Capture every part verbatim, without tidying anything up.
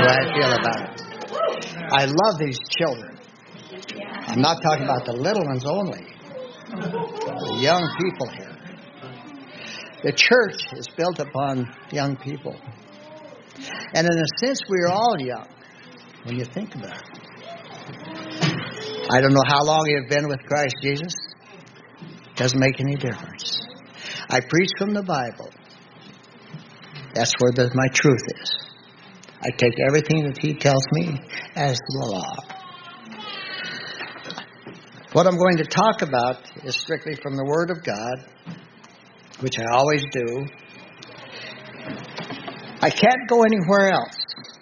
way I feel about it. I love these children. I'm not talking about the little ones only. The young people here. The church is built upon young people. And in a sense, we are all young when you think about it. I don't know how long you've been with Christ Jesus. Doesn't make any difference. I preach from the Bible. That's where the, my truth is. I take everything that He tells me as the law. What I'm going to talk about is strictly from the Word of God, which I always do. I can't go anywhere else.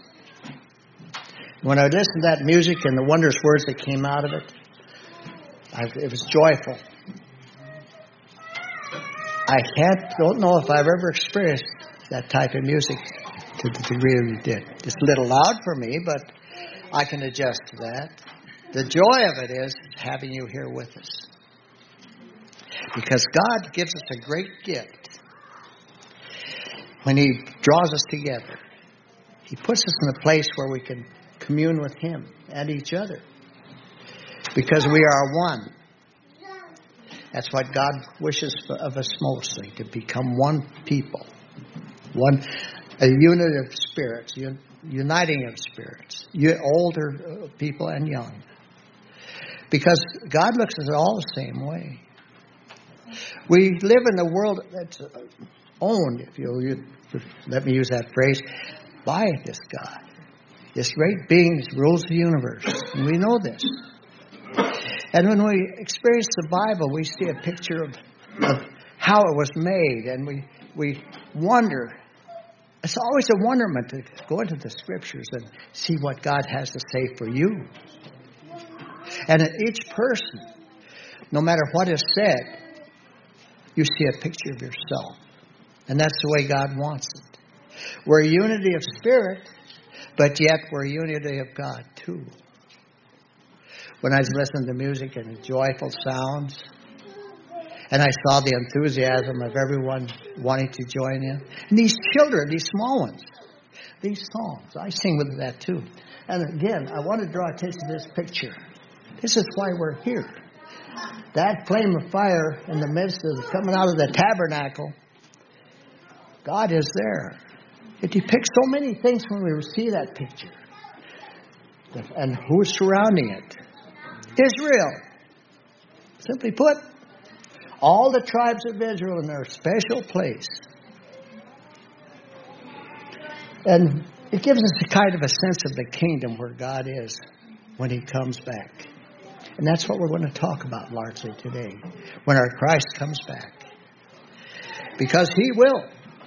When I listened to that music and the wondrous words that came out of it, I, it was joyful. I can't, don't know if I've ever experienced that type of music to the degree we did. It's a little loud for me, but I can adjust to that. The joy of it is having you here with us. Because God gives us a great gift when He draws us together. He puts us in a place where we can commune with Him and each other. Because we are one. That's what God wishes of us mostly, to become one people. One, a unity of spirits, un, uniting of spirits. You, older people and young. Because God looks at it all the same way. We live in a world that's owned, if you'll you, let me use that phrase, by this God. This great being that rules the universe. And we know this. And when we experience the Bible, we see a picture of, of how it was made. And we, we wonder. It's always a wonderment to go into the Scriptures and see what God has to say for you. And in each person, no matter what is said, you see a picture of yourself. And that's the way God wants it. We're a unity of spirit, but yet we're a unity of God too. When I was listening to music and the joyful sounds, and I saw the enthusiasm of everyone wanting to join in. And these children, these small ones, these songs, I sing with that too. And again, I want to draw attention to this picture. This is why we're here. That flame of fire in the midst of coming out of the tabernacle, God is there. It depicts so many things when we see that picture. And who's surrounding it? Israel. Simply put, all the tribes of Israel in their special place. And it gives us a kind of a sense of the kingdom where God is when He comes back. And that's what we're going to talk about largely today, when our Christ comes back. Because He will.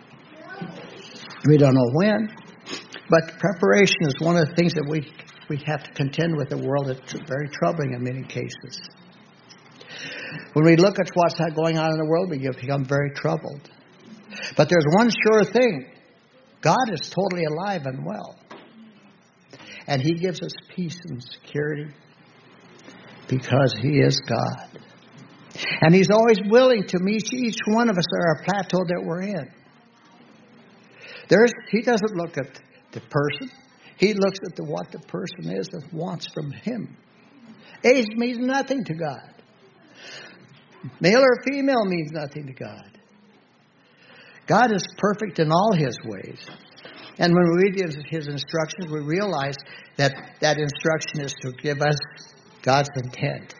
We don't know when, but preparation is one of the things that we, we have to contend with. The world that's very troubling in many cases. When we look at what's going on in the world, we become very troubled. But there's one sure thing. God is totally alive and well. And He gives us peace and security because He is God. And He's always willing to meet each one of us at our plateau that we're in. There's, He doesn't look at the person. He looks at the, what the person is and wants from Him. Age means nothing to God. Male or female means nothing to God. God is perfect in all His ways. And when we read His, his instructions, we realize that that instruction is to give us God's intent.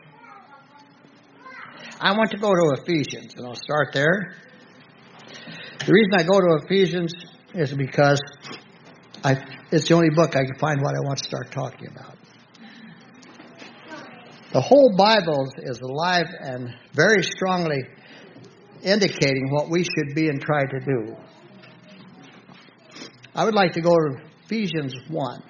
I want to go to Ephesians, and I'll start there. The reason I go to Ephesians is because I, it's the only book I can find what I want to start talking about. The whole Bible is alive and very strongly indicating what we should be and try to do. I would like to go to Ephesians one.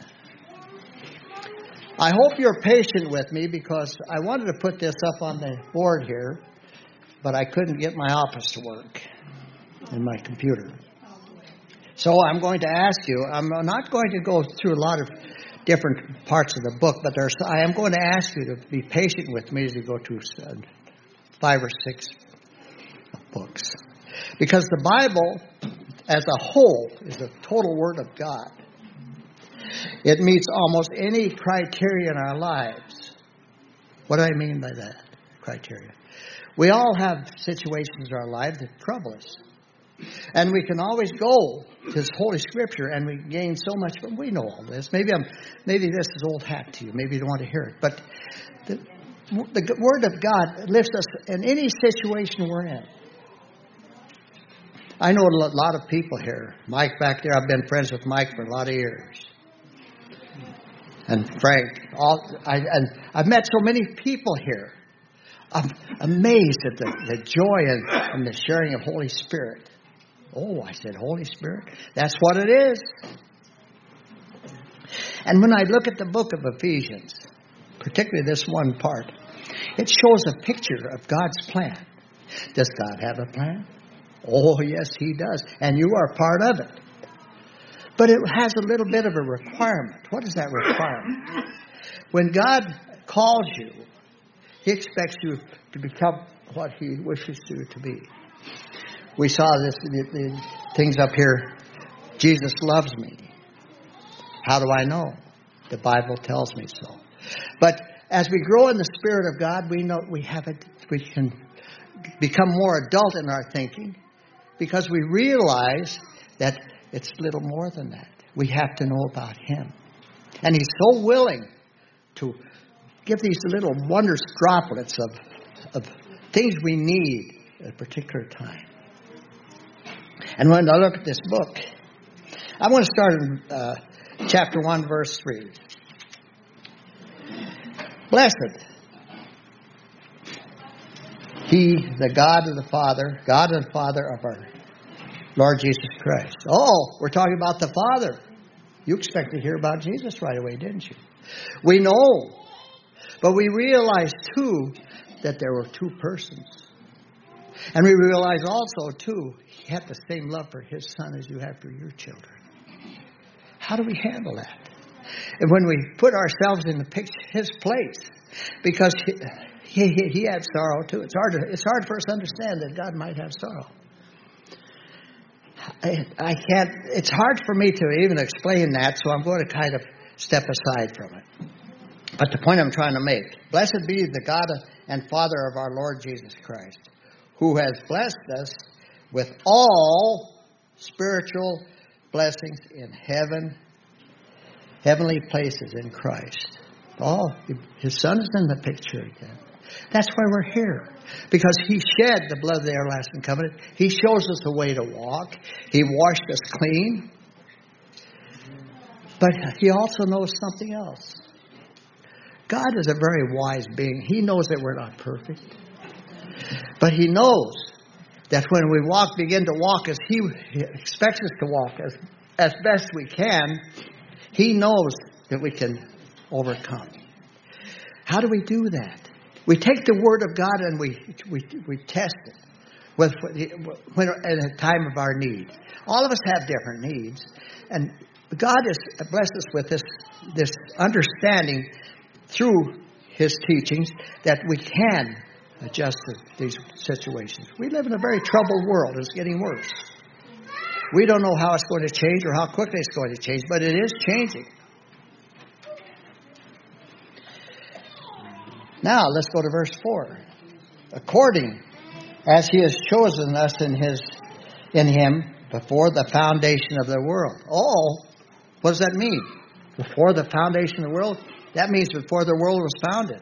I hope you're patient with me because I wanted to put this up on the board here, but I couldn't get my office to work in my computer. So I'm going to ask you, I'm not going to go through a lot of different parts of the book, but there's, I am going to ask you to be patient with me as we go through five or six books. Because the Bible as a whole is a total Word of God. It meets almost any criteria in our lives. What do I mean by that criteria? We all have situations in our lives that trouble us. And we can always go to this Holy Scripture and we gain so much from. We know all this. Maybe I'm, maybe this is old hat to you. Maybe you don't want to hear it. But the, the Word of God lifts us in any situation we're in. I know a lot of people here. Mike back there, I've been friends with Mike for a lot of years. And Frank. All, I, and I've met so many people here. I'm amazed at the, the joy and, and the sharing of Holy Spirit. Oh, I said Holy Spirit. That's what it is. And when I look at the book of Ephesians, particularly this one part, it shows a picture of God's plan. Does God have a plan? Oh, yes, He does. And you are part of it. But it has a little bit of a requirement. What is that requirement? When God calls you, He expects you to become what He wishes you to be. We saw this the, the things up here. Jesus loves me. How do I know? The Bible tells me so. But as we grow in the Spirit of God, we know we have it. We can become more adult in our thinking because we realize that it's little more than that. We have to know about Him, and He's so willing to give these little wondrous droplets of of things we need at a particular time. And when I look at this book, I want to start in uh, chapter one, verse three. Blessed He, the God of the Father, God and Father of our Lord Jesus Christ. Oh, we're talking about the Father. You expect to hear about Jesus right away, didn't you? We know, but we realize too that there were two persons. And we realize also, too, He had the same love for His Son as you have for your children. How do we handle that? And when we put ourselves in the picture, His place, because he, he, he had sorrow, too. It's hard, to, it's hard for us to understand that God might have sorrow. I, I can't, it's hard for me to even explain that, so I'm going to kind of step aside from it. But the point I'm trying to make, blessed be the God and Father of our Lord Jesus Christ, who has blessed us with all spiritual blessings in heaven, heavenly places in Christ. Oh, His Son is in the picture again. That's why we're here. Because He shed the blood of the everlasting covenant. He shows us the way to walk. He washed us clean. But He also knows something else. God is a very wise being. He knows that we're not perfect. But He knows that when we walk, begin to walk as He expects us to walk, as, as best we can, He knows that we can overcome. How do we do that? We take the Word of God and we we, we test it with, when, at a time of our need. All of us have different needs. And God has blessed us with this, this understanding through His teachings that we can adjust to these situations. We live in a very troubled world. It's getting worse. We don't know how it's going to change or how quickly it's going to change, but it is changing. Now, let's go to verse four. According as He has chosen us in His, in Him before the foundation of the world. Oh, what does that mean? Before the foundation of the world? That means before the world was founded.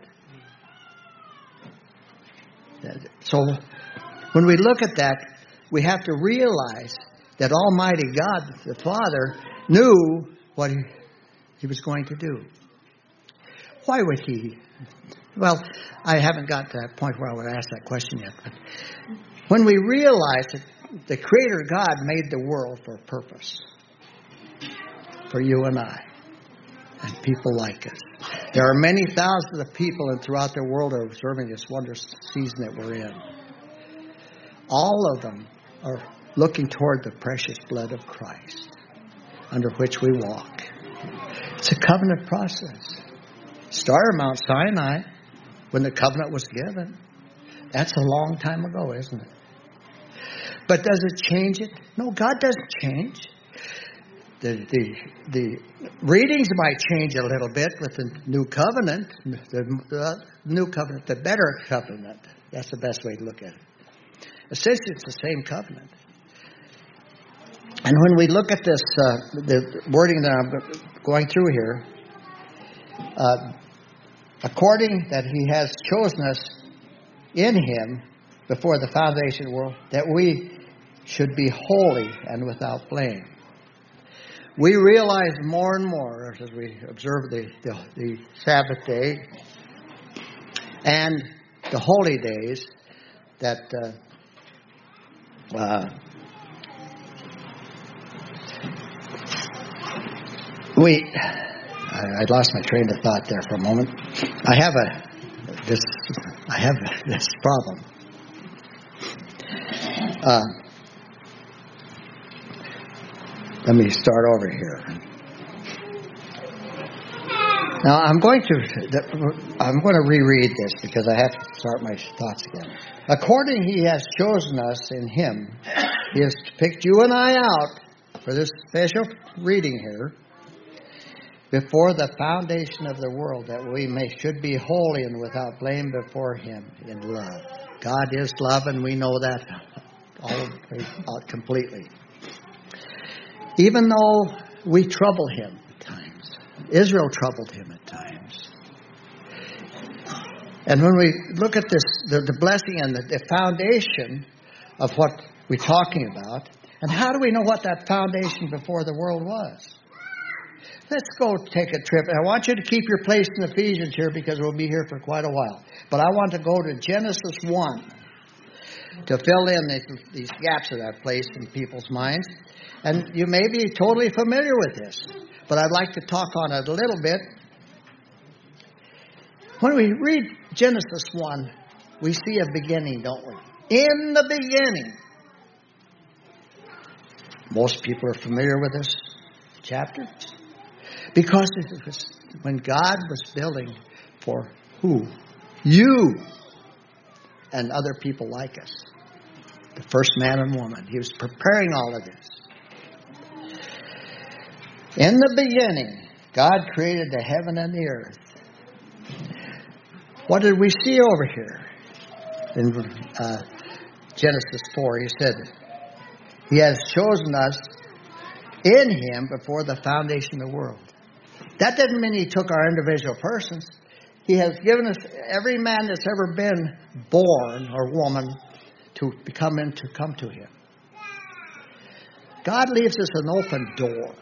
So, when we look at that, we have to realize that Almighty God, the Father, knew what He, he was going to do. Why would He? Well, I haven't got to that point where I would ask that question yet. But when we realize that the Creator God made the world for a purpose, for you and I, and people like us. There are many thousands of people throughout the world are observing this wondrous season that we're in. All of them are looking toward the precious blood of Christ, under which we walk. It's a covenant process. Started Mount Sinai, when the covenant was given. That's a long time ago, isn't it? But does it change it? No, God doesn't change. the, the, the readings might change a little bit with the new covenant, the uh, new covenant, the better covenant. That's the best way to look at it. Essentially, it's the same covenant. And when we look at this, uh, the wording that I'm going through here, uh, according that He has chosen us in Him before the foundation of the world, that we should be holy and without blame. We realize more and more as we observe the, the, the Sabbath day and the holy days that uh, uh, we. I, I lost my train of thought there for a moment. I have a this. I have this problem. Uh, let me start over here. Now I'm going to I'm going to reread this because I have to start my thoughts again. According He has chosen us in Him, He has picked you and I out for this special reading here before the foundation of the world, that we may should be holy and without blame before Him in love. God is love, and we know that all, all completely. Even though we trouble Him at times, Israel troubled Him at times. And when we look at this, the, the blessing and the, the foundation of what we're talking about, and how do we know what that foundation before the world was? Let's go take a trip. I want you to keep your place in Ephesians here because we'll be here for quite a while. But I want to go to Genesis one to fill in these, these gaps that I've placed in people's minds. And you may be totally familiar with this, but I'd like to talk on it a little bit. When we read Genesis one, we see a beginning, don't we? In the beginning. Most people are familiar with this chapter. Because it was when God was building for who? You and other people like us. The first man and woman. He was preparing all of this. In the beginning, God created the heaven and the earth. What did we see over here? In uh, Genesis four, He said, He has chosen us in Him before the foundation of the world. That doesn't mean He took our individual persons. He has given us every man that's ever been born or woman to become in, to come to Him. God leaves us an open door.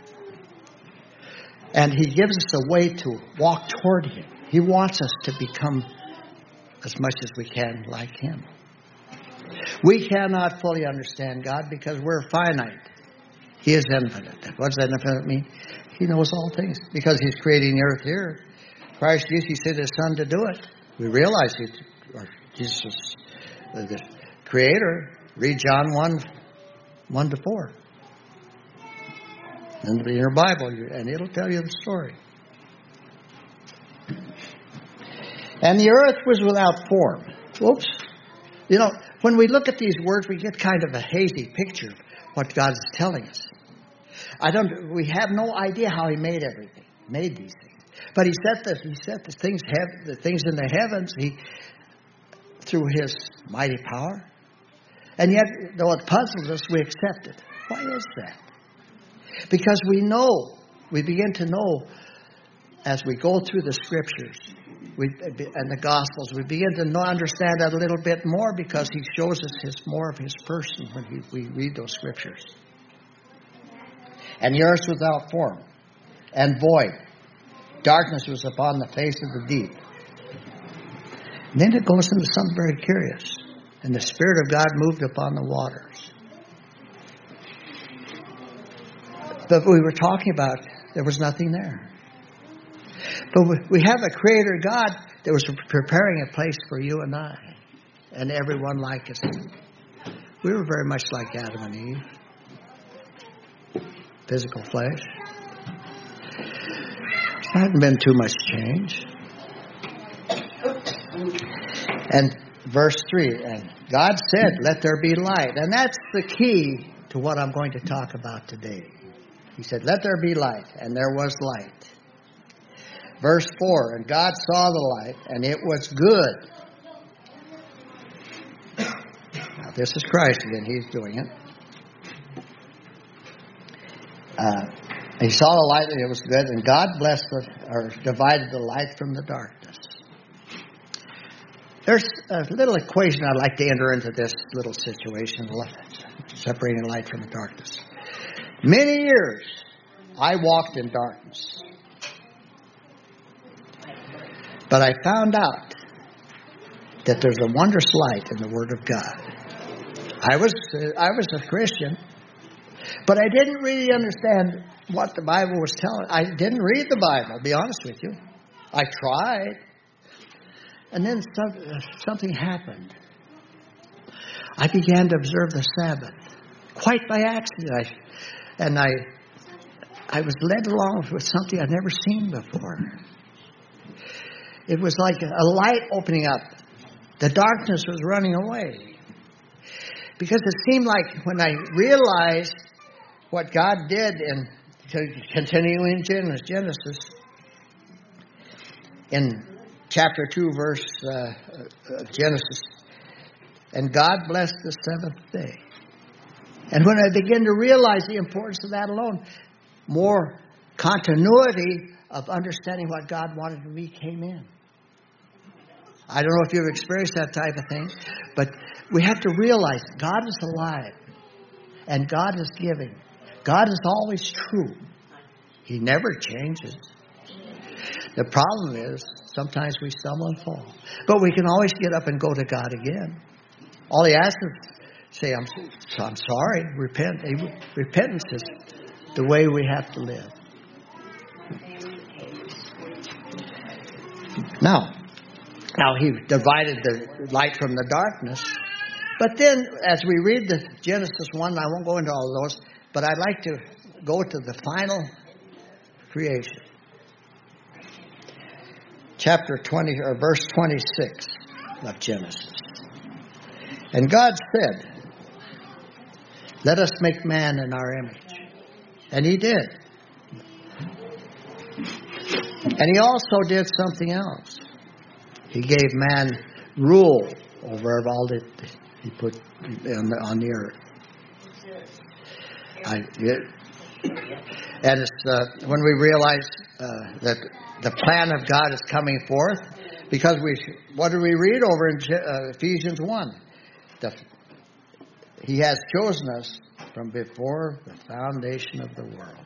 And He gives us a way to walk toward Him. He wants us to become as much as we can like Him. We cannot fully understand God because we're finite. He is infinite. What does infinite mean? He knows all things because He's creating the earth here. Christ Jesus, He sent His Son to do it. We realize He, or Jesus, the Creator. Read John one, one to four. In your Bible, and it'll tell you the story. And the earth was without form. Whoops. You know, when we look at these words, we get kind of a hazy picture of what God is telling us. I don't. We have no idea how He made everything, made these things. But He set the He set the things the things in the heavens. He through His mighty power, and yet though it puzzles us, we accept it. Why is that? Because we know, we begin to know as we go through the Scriptures we, and the Gospels, we begin to know, understand that a little bit more because He shows us his, more of His person when he, we read those Scriptures. And the earth was without form and void. Darkness was upon the face of the deep. And then it goes into something very curious. And the Spirit of God moved upon the waters. But we were talking about, there was nothing there. But we have a Creator God that was preparing a place for you and I. And everyone like us. We were very much like Adam and Eve. Physical flesh. There hadn't been too much change. And verse three, and God said, let there be light. And that's the key to what I'm going to talk about today. He said, let there be light, and there was light. Verse four, and God saw the light, and it was good. Now, this is Christ again. He's doing it. Uh, he saw the light, and it was good, and God blessed the, or divided the light from the darkness. There's a little equation I'd like to enter into this little situation, separating light from the darkness. Many years I walked in darkness, but I found out that there's a wondrous light in the Word of God. I was I was a Christian, but I didn't really understand what the Bible was telling. I didn't read the Bible, I'll be honest with you. I tried. And then some, uh, something happened. I began to observe the Sabbath, quite by accident. I, and I, I was led along with something I'd never seen before. It was like a light opening up. The darkness was running away. Because it seemed like when I realized what God did in continuing in Genesis, in chapter two, verse uh, uh, Genesis, and God blessed the seventh day. And when I began to realize the importance of that alone, more continuity of understanding what God wanted of me came in. I don't know if you've experienced that type of thing, but we have to realize God is alive and God is giving. God is always true. He never changes. The problem is sometimes we stumble and fall. But we can always get up and go to God again. All He asks is say, I'm, I'm sorry, repent. Repentance is the way we have to live. Now, now He divided the light from the darkness. But then, as we read the Genesis one, I won't go into all of those, but I'd like to go to the final creation. Chapter twenty, or verse twenty-six of Genesis. And God said, let us make man in our image. And He did. And He also did something else. He gave man rule over all that He put on the, on the earth. I, it, and it's uh, when we realize uh, that the plan of God is coming forth, because we, what do we read over in uh, Ephesians one? The, He has chosen us from before the foundation of the world.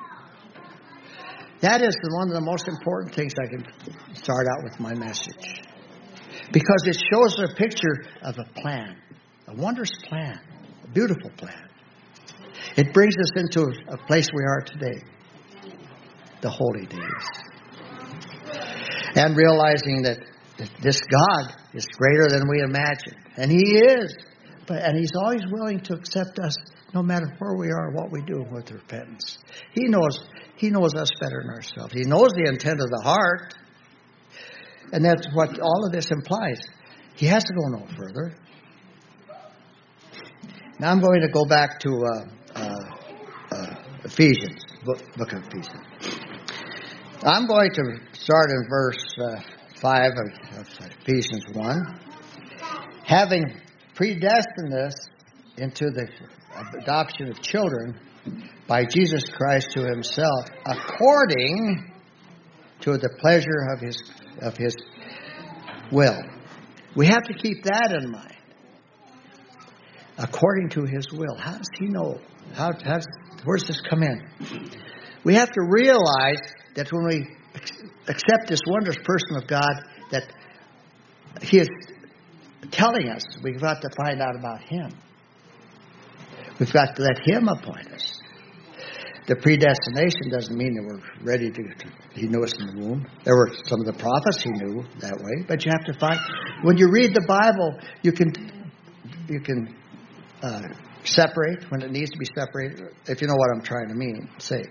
That is one of the most important things I can start out with my message. Because it shows a picture of a plan, a wondrous plan, a beautiful plan. It brings us into a place we are today, the holy days. And realizing that this God is greater than we imagine. And He is. But, and He's always willing to accept us no matter where we are, what we do with repentance. He knows, He knows us better than ourselves. He knows the intent of the heart. And that's what all of this implies. He has to go no further. Now I'm going to go back to uh, uh, uh, Ephesians, book, book of Ephesians. I'm going to start in verse uh, five of, of Ephesians one. Having predestined us into the adoption of children by Jesus Christ to Himself, according to the pleasure of His of His will. We have to keep that in mind. According to His will. How does He know? How, how does, where does this come in? We have to realize that when we accept this wondrous person of God, that He is telling us we've got to find out about Him. We've got to let Him appoint us. The predestination doesn't mean that we're ready to, to He knew us in the womb. There were some of the prophets He knew that way. But you have to find, when you read the Bible, you can you can uh, separate when it needs to be separated, if you know what I'm trying to mean, say.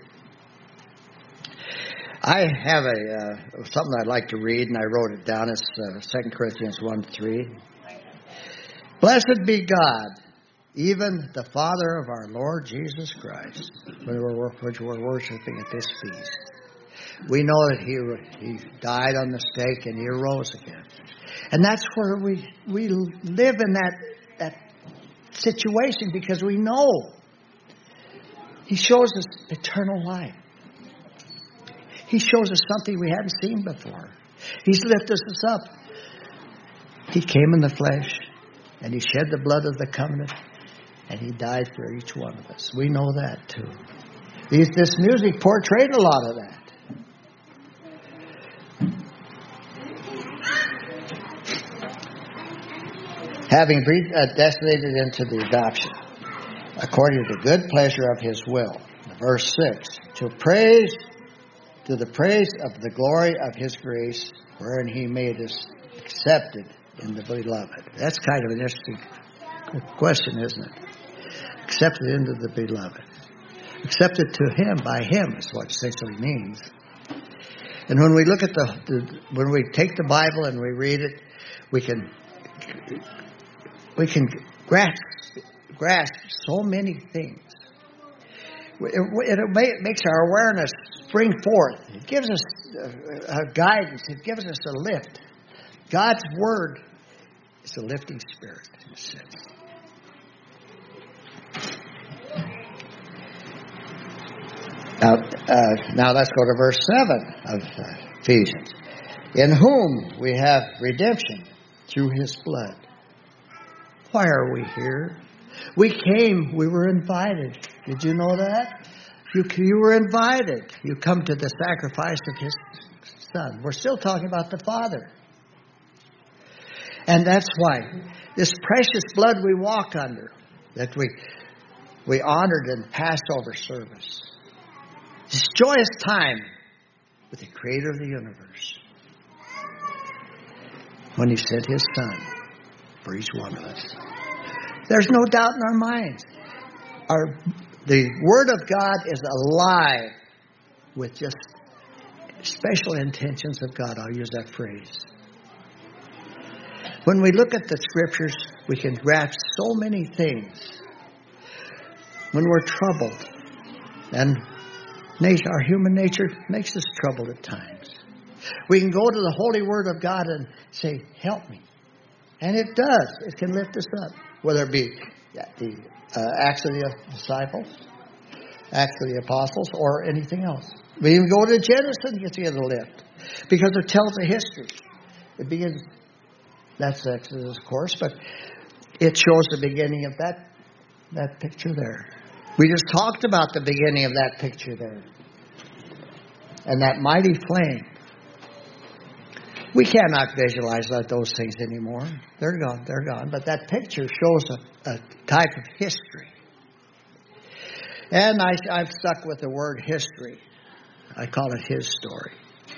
I have a uh, something I'd like to read, and I wrote it down. It's uh, Second Corinthians one three. Blessed be God, even the Father of our Lord Jesus Christ, when we were, which we're worshiping at this feast. We know that he, he died on the stake and he arose again. And that's where we, we live in that, that situation because we know he shows us eternal life. He shows us something we hadn't seen before. He's lifted us up. He came in the flesh and he shed the blood of the covenant and he died for each one of us. We know that too. These, this music portrayed a lot of that. Having predestinated into the adoption, according to the good pleasure of his will. Verse six, to praise, to the praise of the glory of his grace, wherein he made us accepted in the beloved. That's kind of an interesting question, isn't it? Accepted into the beloved. Accepted to him, by him, is what it essentially means. And when we look at the, the when we take the Bible and we read it, we can we can grasp grasp so many things. It, it makes our awareness spring forth. It gives us a guidance. It gives us a lift. God's Word is a lifting spirit, in a sense. Now, uh, now let's go to verse seven of uh, Ephesians. In whom we have redemption through his blood. Why are we here? We came, we were invited. Did you know that? You, you were invited. You come to the sacrifice of his Son. We're still talking about the Father. And that's why this precious blood we walk under, that we we honored in Passover service. This joyous time with the Creator of the universe. When he sent his Son for each one of us. There's no doubt in our minds. Our, the Word of God is alive with just special intentions of God. I'll use that phrase. When we look at the Scriptures, we can grasp so many things. When we're troubled, and nature, our human nature makes us troubled at times. We can go to the Holy Word of God and say, help me. And it does. It can lift us up. Whether it be the uh, Acts of the Disciples, Acts of the Apostles, or anything else. We even go to Genesis and you see the lift. Because it tells a history. It begins, that's Exodus, of course, but it shows the beginning of that, that picture there. We just talked about the beginning of that picture there. And that mighty flame. We cannot visualize those things anymore. They're gone, they're gone. But that picture shows a, a type of history. And I, I've stuck with the word history. I call it his story.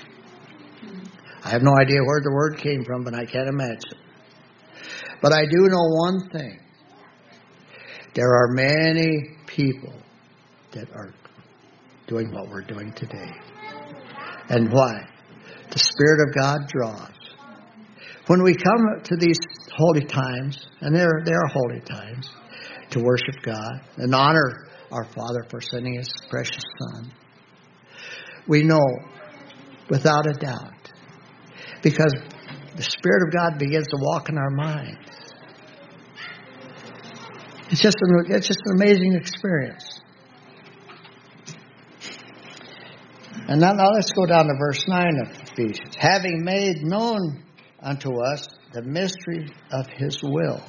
I have no idea where the word came from, but I can't imagine. But I do know one thing. There are many people that are doing what we're doing today. And why? The Spirit of God draws. When we come to these holy times, and they're, they're holy times, to worship God and honor our Father for sending His precious Son, we know without a doubt, because the Spirit of God begins to walk in our minds. It's just an, it's just an amazing experience. And now, now let's go down to verse nine of Ephesians. Having made known unto us the mystery of His will.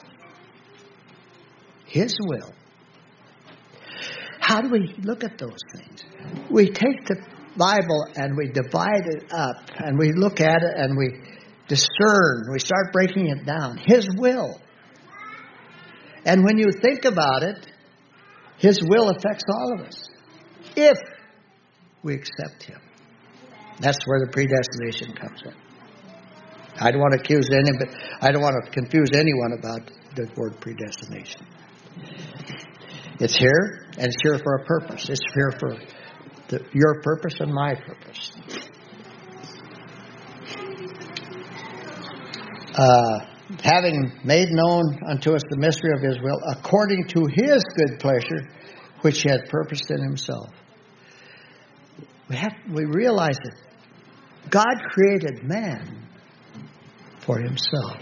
His will. How do we look at those things? We take the Bible and we divide it up and we look at it and we discern. We start breaking it down. His will. And when you think about it, His will affects all of us. If we accept Him. That's where the predestination comes in. I don't want to accuse anybody. I don't want to confuse anyone about the word predestination. It's here, and it's here for a purpose. It's here for the, your purpose and my purpose. Uh, having made known unto us the mystery of His will, according to His good pleasure, which He had purposed in Himself. We have we realize that God created man for Himself.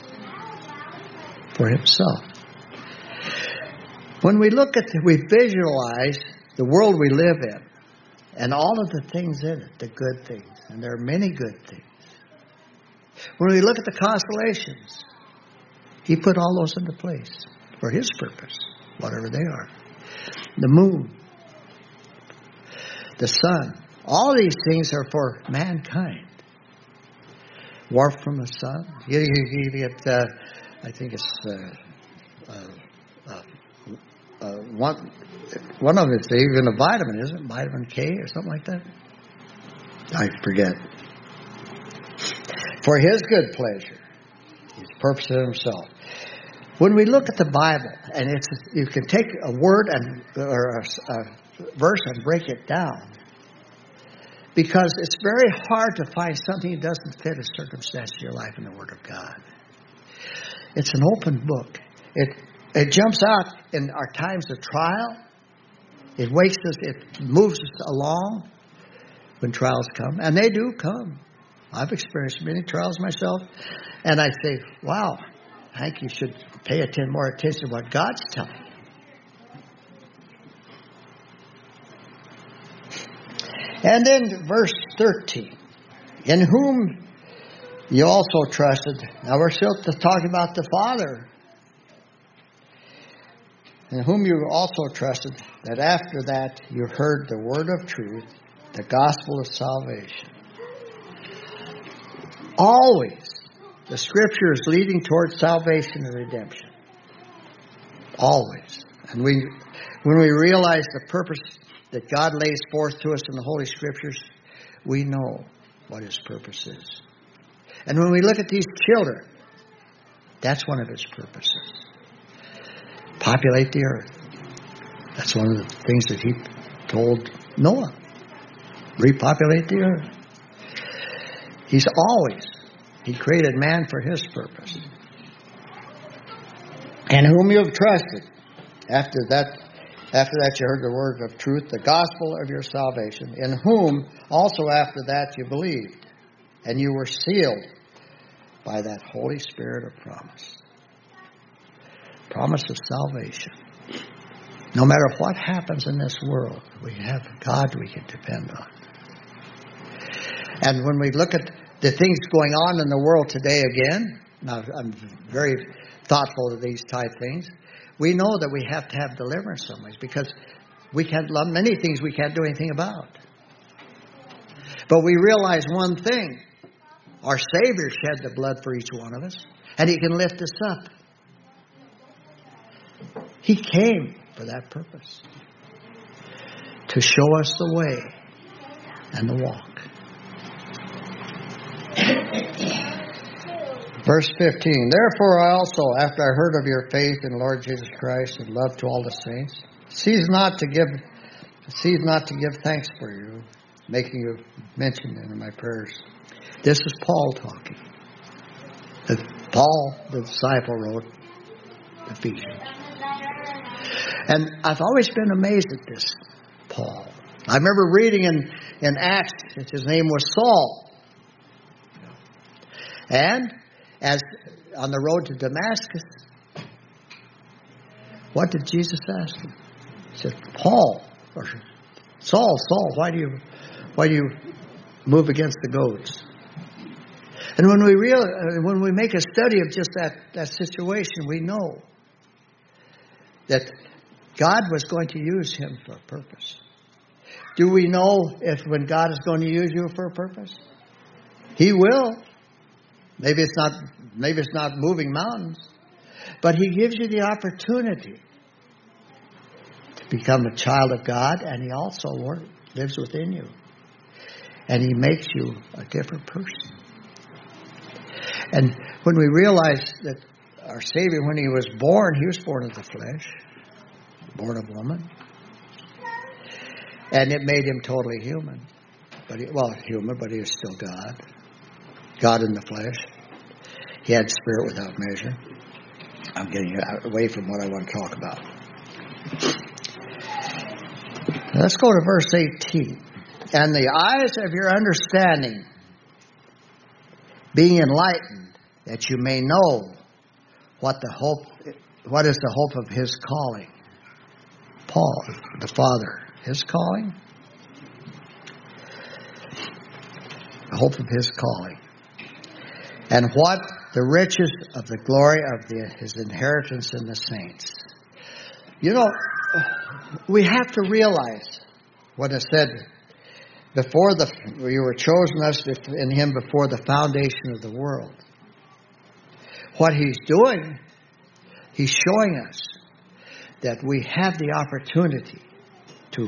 For Himself. When we look at, the, we visualize the world we live in and all of the things in it, the good things, and there are many good things. When we look at the constellations, He put all those into place for His purpose, whatever they are. The moon, the sun, all these things are for mankind. Warmth from the sun. You, you, you get, uh, I think it's uh, uh, uh, uh, one. One of it's even a vitamin, isn't it? Vitamin K or something like that. I forget. For His good pleasure, His purpose in Himself. When we look at the Bible, and it's you can take a word and or a, a verse and break it down, because it's very hard to find something that doesn't fit a circumstance of your life in the Word of God. It's an open book. It it jumps out in our times of trial. It wakes us. It moves us along when trials come, and they do come. I've experienced many trials myself, and I say, wow, I think you should pay attention, more attention to what God's telling you. And then verse thirteen, in whom you also trusted. Now we're still talking about the Father. In whom you also trusted, that after that you heard the word of truth, the gospel of salvation. Always, the Scripture is leading towards salvation and redemption. Always. And we, when we realize the purpose that God lays forth to us in the Holy Scriptures, we know what His purpose is. And when we look at these children, that's one of His purposes. Populate the earth. That's one of the things that He told Noah. Repopulate the earth. He's always, He created man for His purpose. And whom you have trusted. After that, after that you heard the word of truth, the gospel of your salvation, in whom also after that you believed, and you were sealed by that Holy Spirit of promise. Promise of salvation. No matter what happens in this world, we have God we can depend on. And when we look at the things going on in the world today again, now I'm very thoughtful of these type things, we know that we have to have deliverance some ways, because we can't love many things we can't do anything about. But we realize one thing. Our Savior shed the blood for each one of us, and He can lift us up. He came for that purpose, to show us the way and the walk. Verse fifteen, therefore I also, after I heard of your faith in the Lord Jesus Christ and love to all the saints, cease not to give, cease not to give thanks for you, making you mention in my prayers. This is Paul talking. Paul, the disciple, wrote Ephesians. And I've always been amazed at this Paul. I remember reading in, in Acts that his name was Saul. And as on the road to Damascus, what did Jesus ask him? He said, Paul, or Saul, Saul, why do you why do you move against the goats? And when we real when we make a study of just that, that situation, we know that God was going to use him for a purpose. Do we know if when God is going to use you for a purpose? He will. Maybe it's not maybe it's not moving mountains, but He gives you the opportunity to become a child of God, and He also lives within you. And He makes you a different person. And when we realize that our Savior, when He was born, He was born of the flesh, born of woman. And it made Him totally human. But he, well, human, but He was still God. God in the flesh. He had spirit without measure. I'm getting away from what I want to talk about. Let's go to verse eighteen. And the eyes of your understanding being enlightened, that you may know what the hope, what is the hope of his calling. Paul, the Father, his calling? The hope of his calling. And what the riches of the glory of the, his inheritance in the saints. You know, we have to realize what is said, before the, you were chosen us in him before the foundation of the world. What he's doing, he's showing us that we have the opportunity to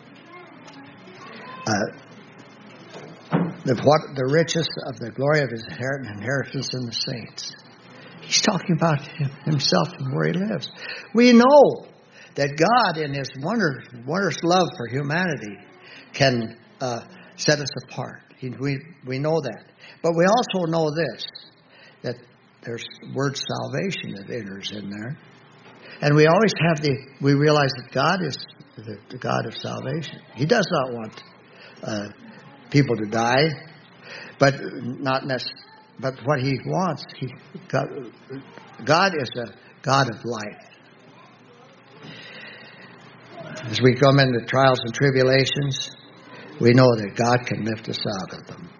uh, the what the riches of the glory of his inheritance in the saints. He's talking about himself and where he lives. We know that God, in his wonder, wondrous love for humanity, can uh, set us apart. He, we we know that, but we also know this, that there's the word salvation that enters in there. And we always have the, we realize that God is the, the God of salvation. He does not want uh, people to die, but not necessarily, but what he wants, he, God, God is a God of life. As we come into trials and tribulations, we know that God can lift us out of them.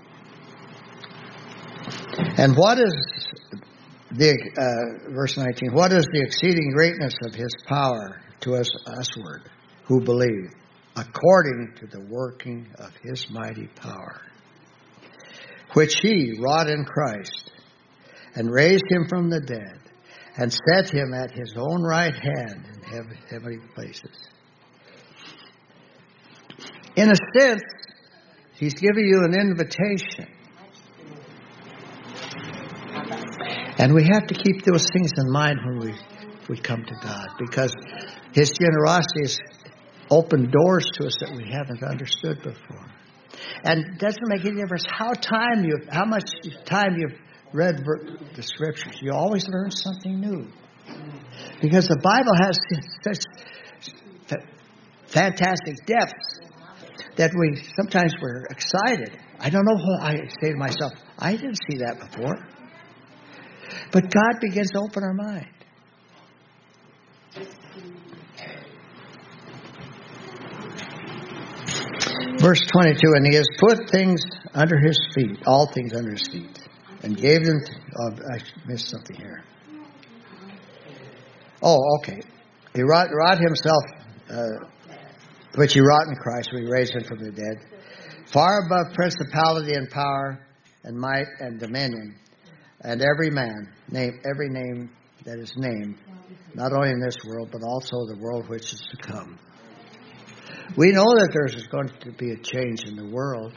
And what is the, uh, verse nineteen, what is the exceeding greatness of his power to us usward, who believe, according to the working of his mighty power, which he wrought in Christ, and raised him from the dead, and set him at his own right hand in heavenly places. In a sense, he's giving you an invitation. And we have to keep those things in mind when we, we come to God, because his generosity has opened doors to us that we haven't understood before. And it doesn't make any difference how time you, how much time you've read the scriptures. You always learn something new, because the Bible has such fantastic depths that we sometimes we're excited. I don't know what I say to myself. I didn't see that before. But God begins to open our mind. Verse twenty-two, and he has put things under his feet, all things under his feet, and gave them to, oh, I missed something here. Oh, okay. He wrought, wrought himself, uh, which he wrought in Christ, when he raised him from the dead, far above principality and power and might and dominion, and every man, name every name that is named, not only in this world, but also the world which is to come. We know that there's going to be a change in the world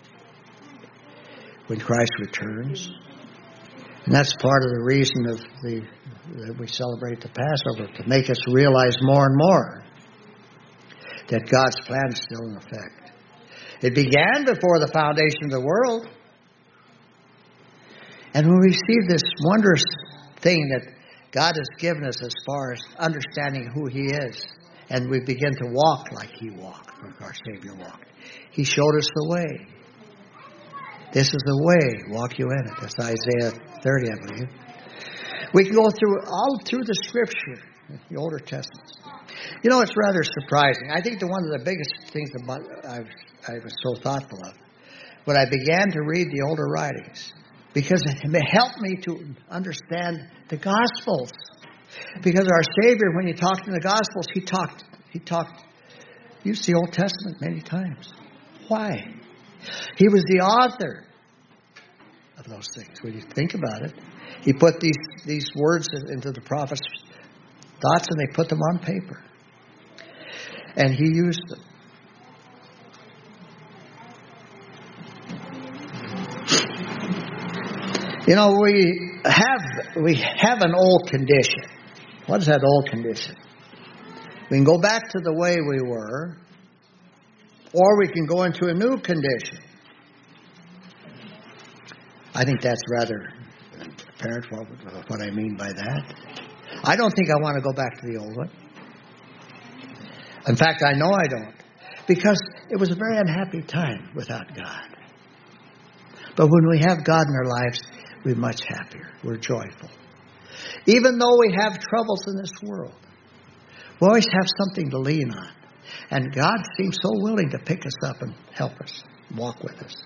when Christ returns. And that's part of the reason of the that we celebrate the Passover, to make us realize more and more that God's plan is still in effect. It began before the foundation of the world. And when we see this wondrous thing that God has given us as far as understanding who he is, and we begin to walk like he walked, like our Savior walked. He showed us the way. This is the way, walk you in it. That's Isaiah thirty, I believe. We can go through all through the Scripture, the Older Testament. You know, it's rather surprising. I think the one of the biggest things about I've, I was so thoughtful of, when I began to read the older writings, because it helped me to understand the Gospels. Because our Savior, when he talked in the Gospels, he talked, he talked, used the Old Testament many times. Why? He was the author of those things. When you think about it, he put these, these words into the prophet's thoughts, and they put them on paper. And he used them. You know, we have we have an old condition. What is that old condition? We can go back to the way we were, or we can go into a new condition. I think that's rather transparent what, what I mean by that. I don't think I want to go back to the old one. In fact, I know I don't. Because it was a very unhappy time without God. But when we have God in our lives, we're much happier. We're joyful. Even though we have troubles in this world, we always have something to lean on. And God seems so willing to pick us up and help us, walk with us.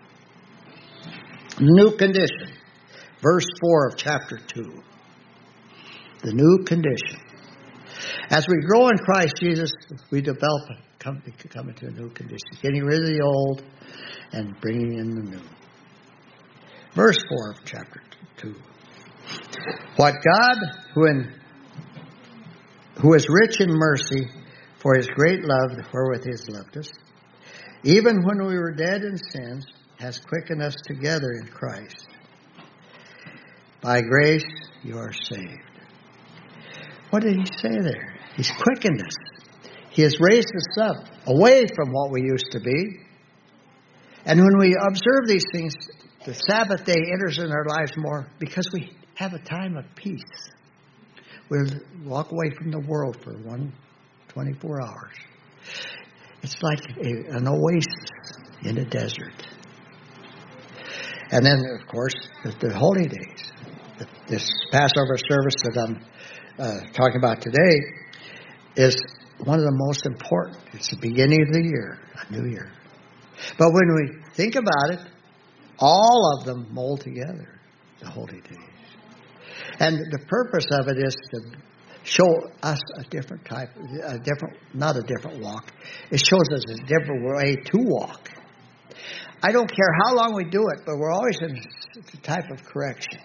New condition. Verse four of chapter two. The new condition. As we grow in Christ Jesus, we develop, come, come into a new condition. Getting rid of the old and bringing in the new. Verse four of chapter two. What God, who, in, who is rich in mercy, for His great love, wherewith He has loved us, even when we were dead in sins, has quickened us together in Christ. By grace you are saved. What did He say there? He's quickened us. He has raised us up away from what we used to be. And when we observe these things, the Sabbath day enters in our lives more because we have a time of peace. We'll walk away from the world for one twenty-four hours. It's like a, an oasis in a desert. And then, of course, the, the holy days. This Passover service that I'm uh, talking about today is one of the most important. It's the beginning of the year, a new year. But when we think about it, all of them mold together, the holy days. And the purpose of it is to show us a different type, a different, not a different walk. It shows us a different way to walk. I don't care how long we do it, but we're always in a type of correction.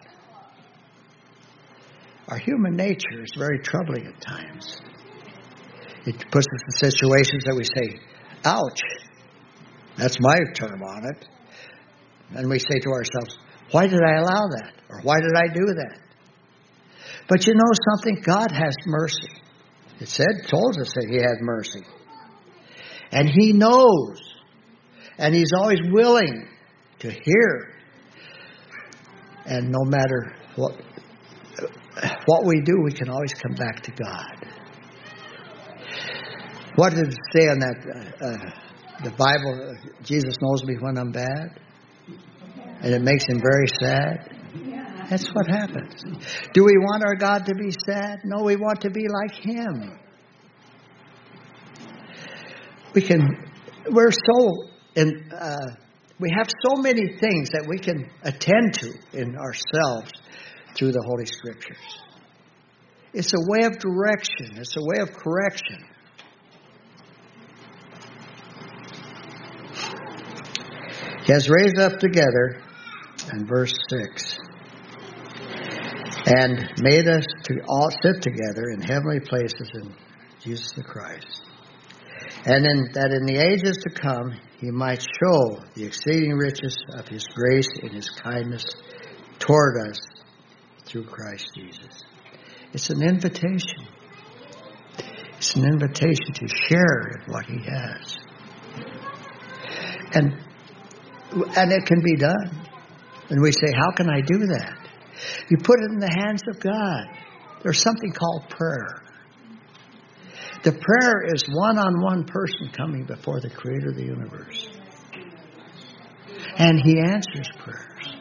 Our human nature is very troubling at times. It puts us in situations that we say, ouch, that's my term on it. And we say to ourselves, why did I allow that? Or why did I do that? But you know something? God has mercy. It said, told us that He had mercy. And He knows. And He's always willing to hear. And no matter what, what we do, we can always come back to God. What did it say on that, uh, uh, the Bible, Jesus knows me when I'm bad? And it makes Him very sad? That's what happens. Do we want our God to be sad? No, we want to be like Him. We can, we're so, in, uh, we have so many things that we can attend to in ourselves through the Holy Scriptures. It's a way of direction. It's a way of correction. He has raised up together, in verse six, and made us to all sit together in heavenly places in Jesus the Christ. And in, that in the ages to come, He might show the exceeding riches of His grace and His kindness toward us through Christ Jesus. It's an invitation. It's an invitation to share what He has. And, and it can be done. And we say, how can I do that? You put it in the hands of God. There's something called prayer. The prayer is one-on-one person coming before the Creator of the universe. And He answers prayers.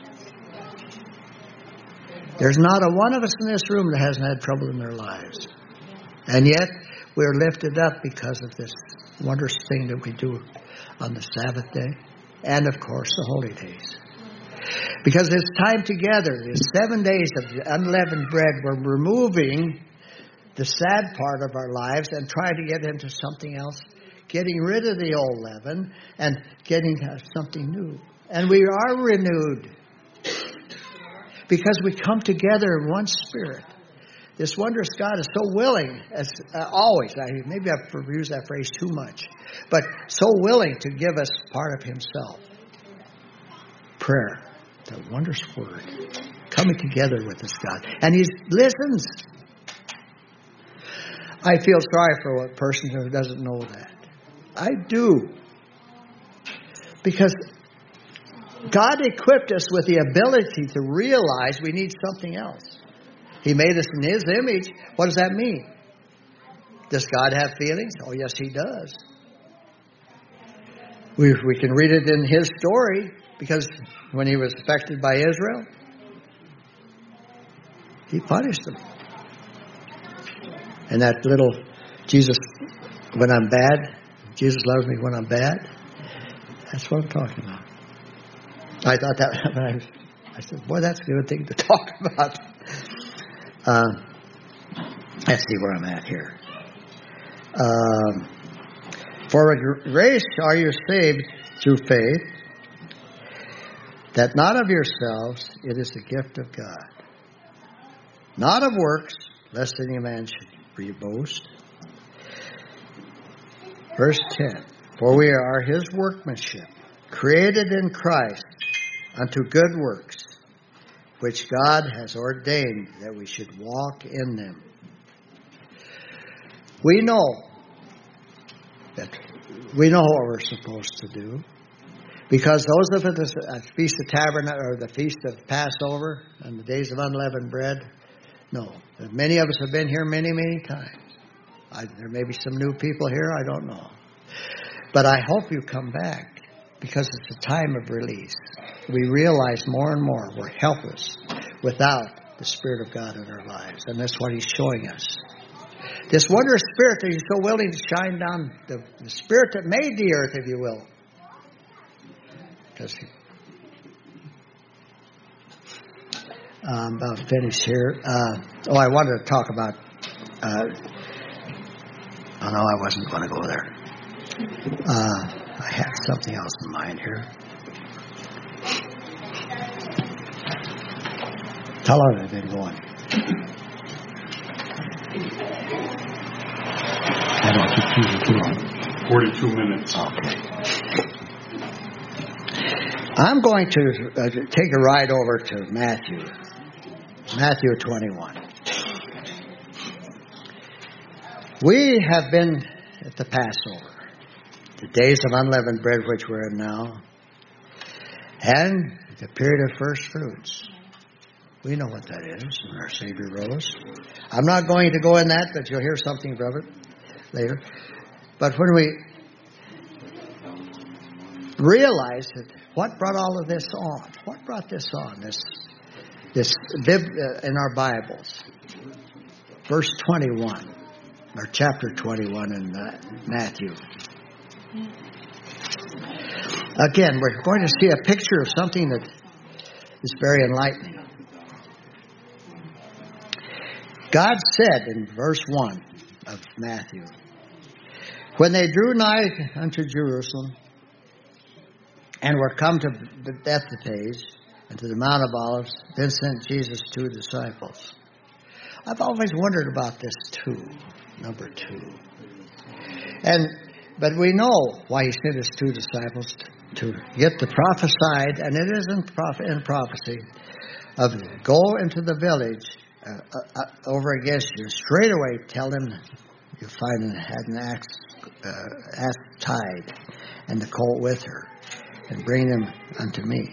There's not a one of us in this room that hasn't had trouble in their lives. And yet, we're lifted up because of this wondrous thing that we do on the Sabbath day. And, of course, the holy days. Because this time together, this seven days of unleavened bread, we're removing the sad part of our lives and trying to get into something else, getting rid of the old leaven and getting something new. And we are renewed because we come together in one spirit. This wondrous God is so willing, as uh, always, I, maybe I've used that phrase too much, but so willing to give us part of Himself. Prayer. The wondrous word. Coming together with this God. And He listens. I feel sorry for a person who doesn't know that. I do. Because God equipped us with the ability to realize we need something else. He made us in His image. What does that mean? Does God have feelings? Oh, yes, He does. We, we can read it in His story, because when He was affected by Israel, He punished them. And that little, Jesus, when I'm bad, Jesus loves me when I'm bad, that's what I'm talking about. I thought that, I, I said, boy, that's a good thing to talk about. Uh, let's see where I'm at here. Um, For a grace are you saved through faith, that not of yourselves, it is the gift of God. Not of works, lest any man should boast. Verse ten, for we are His workmanship, created in Christ unto good works, which God has ordained that we should walk in them. We know that we know what we're supposed to do, because those of us at the Feast of Tabernacles or the Feast of Passover and the days of unleavened bread, no. Many of us have been here many, many times. I, there may be some new people here, I don't know. But I hope you come back, because it's a time of release. We realize more and more we're helpless without the Spirit of God in our lives. And that's what He's showing us. This wondrous Spirit that He's so willing to shine down, the, the Spirit that made the earth, if you will. Because I'm about finished here. Uh, oh, I wanted to talk about... Uh, oh, no, I wasn't going to go there. Uh, I had something else in mind here. How long have I been going? I don't keep you too long. Forty-two minutes. Okay. I'm going to uh, take a ride over to Matthew. Matthew twenty-one. We have been at the Passover, the days of unleavened bread which we're in now, and the period of first fruits. We know what that is when our Savior rose. I'm not going to go in that, but you'll hear something of it later. But when we realize that what brought all of this on, what brought this on, this this bib uh, in our Bibles, verse twenty-one, or chapter twenty-one in uh, Matthew. Again, we're going to see a picture of something that is very enlightening. God said in verse one of Matthew, when they drew nigh unto Jerusalem and were come to Bethphage and to the Mount of Olives, then sent Jesus two disciples. I've always wondered about this two, number two. And but we know why He sent His two disciples to, to get the prophesied, and it is in, proph- in prophecy, of go into the village uh, uh, over against you. Straight away tell them you find had an axe, uh, axe tied and the colt with her, and bring them unto me.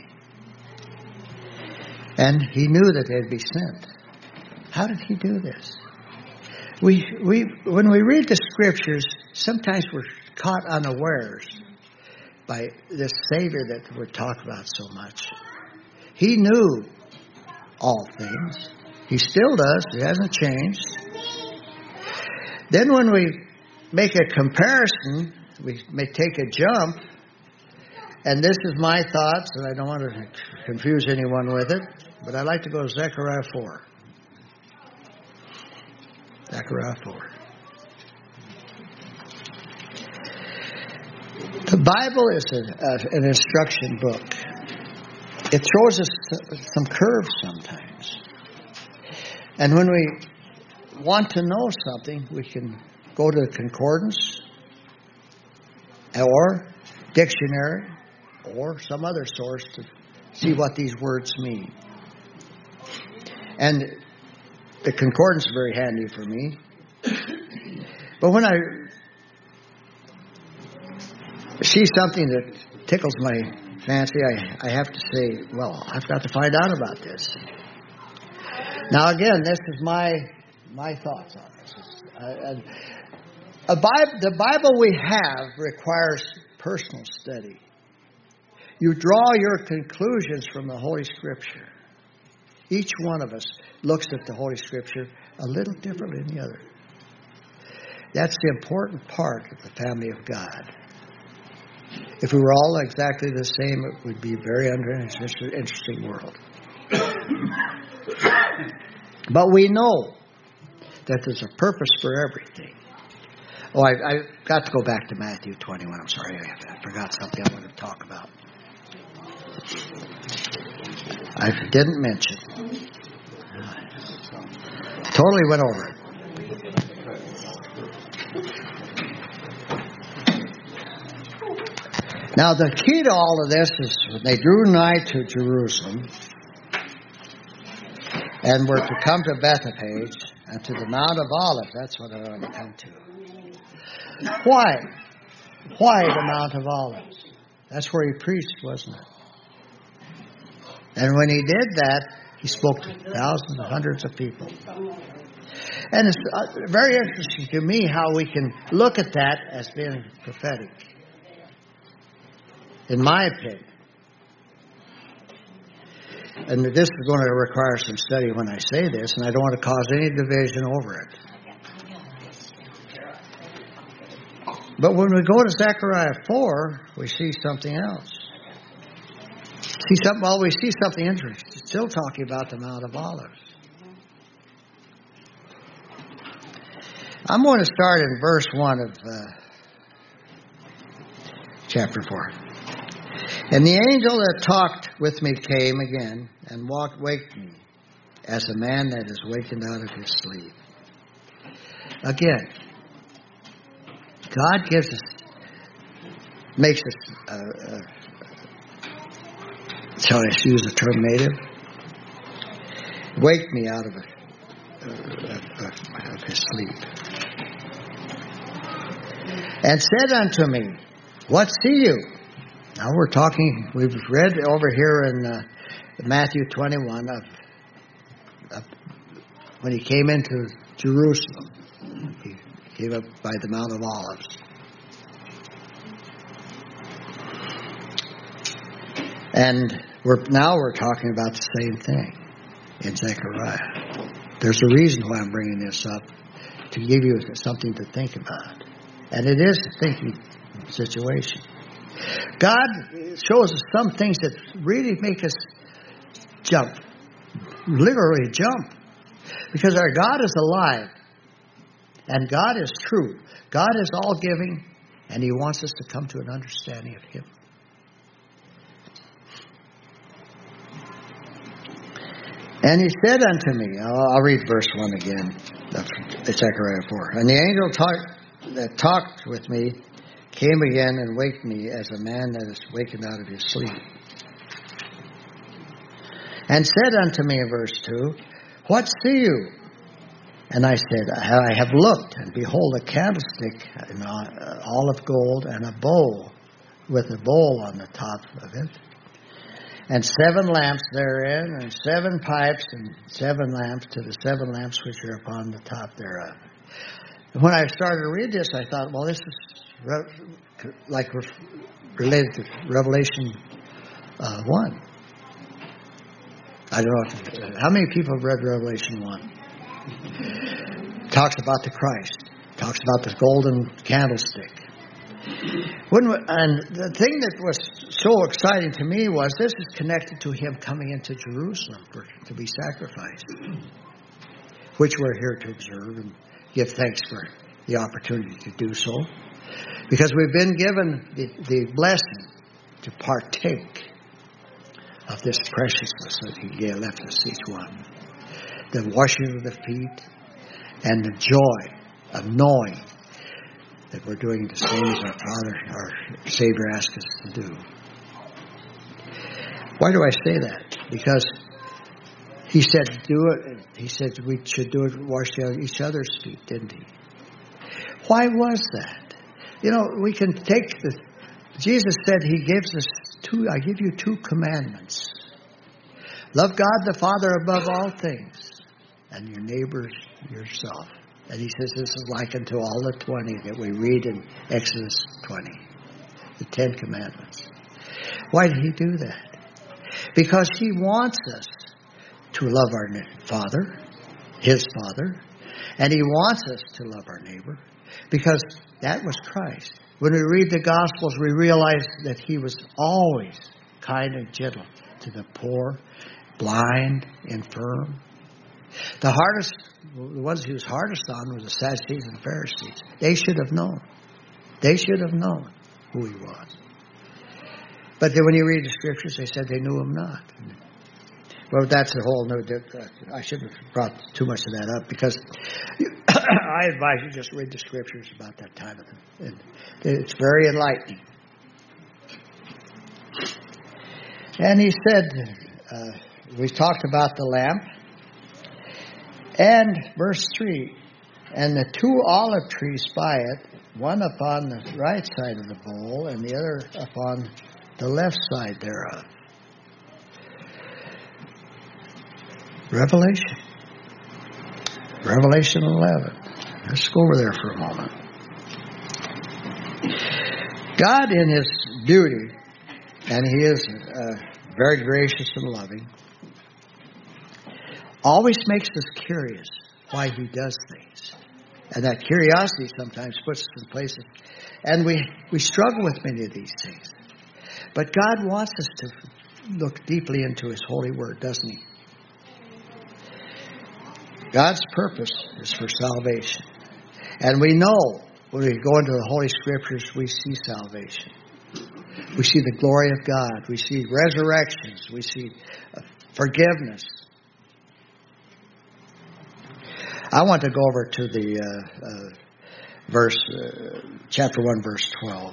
And He knew that they'd be sent. How did He do this? We we when we read the Scriptures, sometimes we're caught unawares by this Savior that we talk about so much. He knew all things. He still does. It hasn't changed. Then when we make a comparison, we may take a jump, and this is my thoughts, and I don't want to confuse anyone with it, but I like to go to Zechariah four. Zechariah four. The Bible is a, a, an instruction book. It throws us some curves sometimes. And when we want to know something, we can go to the concordance or dictionary or some other source to see what these words mean. And the concordance is very handy for me. But when I see something that tickles my Nancy, I, I have to say, well, I've got to find out about this. Now, again, this is my my thoughts on this. Uh, a Bible, the Bible we have requires personal study. You draw your conclusions from the Holy Scripture. Each one of us looks at the Holy Scripture a little differently than the other. That's the important part of the family of God. If we were all exactly the same, it would be a very interesting world. But we know that there's a purpose for everything. Oh, I, I got to go back to Matthew twenty-one. I'm sorry, I, I forgot something I wanted to talk about. I didn't mention. Totally went over it. Now, the key to all of this is when they drew nigh to Jerusalem and were to come to Bethphage and to the Mount of Olives. That's what I want to come to. Why? Why the Mount of Olives? That's where he preached, wasn't it? And when he did that, he spoke to thousands, hundreds of people. And it's very interesting to me how we can look at that as being prophetic. In my opinion. And this is going to require some study when I say this, and I don't want to cause any division over it. But when we go to Zechariah four, we see something else. See something, well, we see something interesting. It's still talking about the Mount of Olives. I'm going to start in verse one of uh, chapter four. And the angel that talked with me came again and walked, waked me, as a man that is wakened out of his sleep. Again, God gives us, makes us, uh, uh, shall I use the term native? Waked me out of, a, uh, of, of his sleep. And said unto me, what see you? Now we're talking, we've read over here in uh, Matthew twenty-one of, of when he came into Jerusalem. He came up by the Mount of Olives. And we're now we're talking about the same thing in Zechariah. There's a reason why I'm bringing this up, to give you something to think about. And it is a thinking situation. God shows us some things that really make us jump, literally jump, because our God is alive, and God is true. God is all-giving, and He wants us to come to an understanding of Him. And He said unto me, I'll, I'll read verse one again, of Zechariah four. And the angel talk, that talked with me came again and waked me as a man that is wakened out of his sleep. And said unto me in verse two, what see you? And I said, I have looked, and behold a candlestick in olive gold, and a bowl with a bowl on the top of it, and seven lamps therein, and seven pipes, and seven lamps to the seven lamps which are upon the top thereof. And when I started to read this, I thought, well, this is like related to Revelation uh, one. I don't know if, how many people have read Revelation one. Talks about the Christ. Talks about the golden candlestick. When, and the thing that was so exciting to me was this is connected to Him coming into Jerusalem for, to be sacrificed, which we're here to observe and give thanks for the opportunity to do so. Because we've been given the, the blessing to partake of this preciousness that He gave, left us each one. The washing of the feet and the joy of knowing that we're doing the same as our Father, our Savior asked us to do. Why do I say that? Because He said do it. He said we should do it, wash each other's feet, didn't He? Why was that? You know, we can take the... Jesus said He gives us two, I give you two commandments. Love God the Father above all things, and your neighbor yourself. And he says this is like unto all the twenty that we read in Exodus twenty, the Ten Commandments. Why did he do that? Because he wants us to love our Father, his Father, and he wants us to love our neighbor, because that was Christ. When we read the Gospels, we realize that he was always kind and gentle to the poor, blind, infirm. The hardest, the ones he was hardest on were the Sadducees and the Pharisees. They should have known. They should have known who he was. But then when you read the Scriptures, they said they knew him not. Well, that's a whole new... I shouldn't have brought too much of that up, because I advise you just read the Scriptures about that time of them. And it's very enlightening. And he said, uh, we talked about the lamp. And verse three, and the two olive trees by it, one upon the right side of the bowl, and the other upon the left side thereof. Revelation. Revelation eleven. Let's go over there for a moment. God in his beauty, and he is uh, very gracious and loving, always makes us curious why he does things. And that curiosity sometimes puts us in places. And we, we struggle with many of these things. But God wants us to look deeply into his holy word, doesn't he? God's purpose is for salvation. And we know when we go into the Holy Scriptures, we see salvation. We see the glory of God. We see resurrections. We see forgiveness. I want to go over to the uh, uh, verse, uh, chapter one, verse twelve.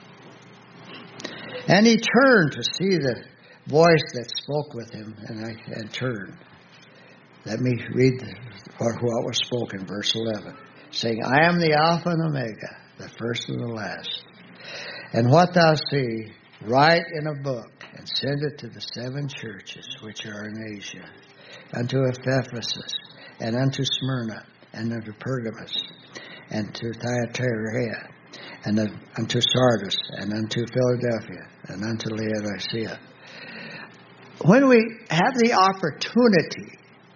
And he turned to see the voice that spoke with him, and I and turned. Let me read what, what was spoken, verse eleven, saying, I am the Alpha and Omega, the first and the last. And what thou see, write in a book, and send it to the seven churches which are in Asia, unto Ephesus, and unto Smyrna, and unto Pergamos, and to Thyatira, and unto Sardis, and unto Philadelphia, and unto Laodicea. When we have the opportunity,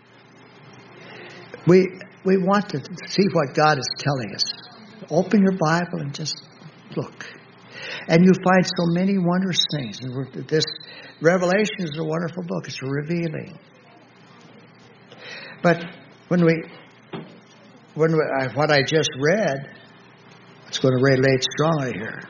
we we want to see what God is telling us. Open your Bible and just look. And you find so many wondrous things. And this Revelation is a wonderful book. It's revealing. But when we, when we, I, what I just read, it's going to relate strongly here.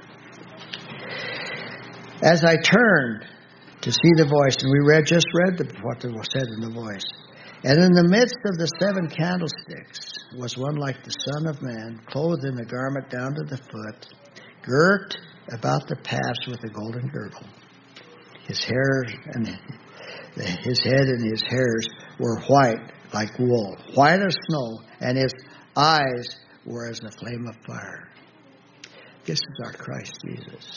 As I turned to see the voice, and we read just read the, what was said in the voice, and in the midst of the seven candlesticks was one like the Son of Man, clothed in a garment down to the foot, girt about the paps with a golden girdle. His hair and his head and his hairs were white like wool, white as snow, and his eyes were as a flame of fire. This is our Christ Jesus.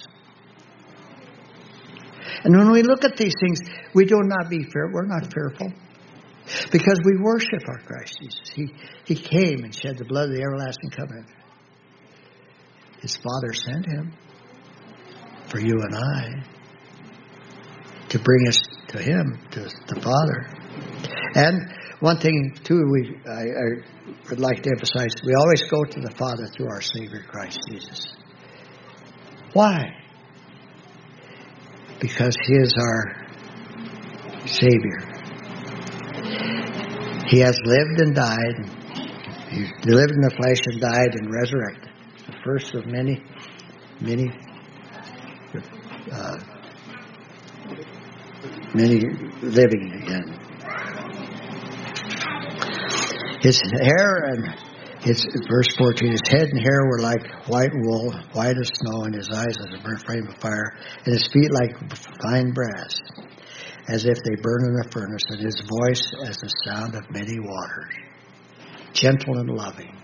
And when we look at these things, we do not be fear. We're not fearful, because we worship our Christ Jesus. He He came and shed the blood of the everlasting covenant. His Father sent him for you and I to bring us to him, to the Father. And one thing, too, we I, I would like to emphasize, we always go to the Father through our Savior, Christ Jesus. Why? Because he is our Savior. He has lived and died. He lived in the flesh and died and resurrected. The first of many, many, uh, many living again. His hair and his, verse fourteen, his head and hair were like white wool, white as snow, and his eyes as a burnt flame of fire, and his feet like fine brass, as if they burn in a furnace, and his voice as the sound of many waters. Gentle and loving.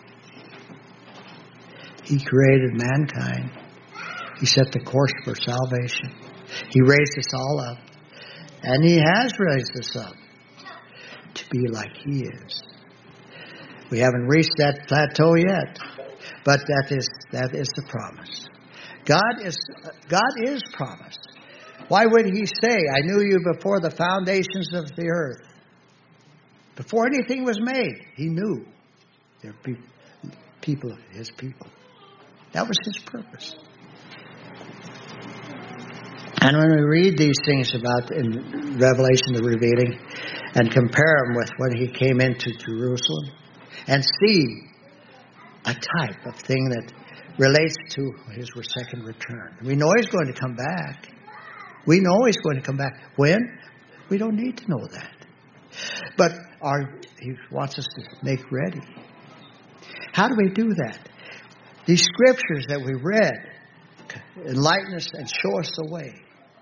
He created mankind. He set the course for salvation. He raised us all up. And He has raised us up to be like He is. We haven't reached that plateau yet. But that is that is the promise. God is God is promised. Why would He say, I knew you before the foundations of the earth? Before anything was made, He knew there would be people, His people. That was His purpose. And when we read these things about in Revelation, the revealing, and compare them with when He came into Jerusalem, and see a type of thing that relates to His second return. We know He's going to come back. We know He's going to come back. When? We don't need to know that. But our, He wants us to make ready. How do we do that? These scriptures that we read enlighten us and show us the way.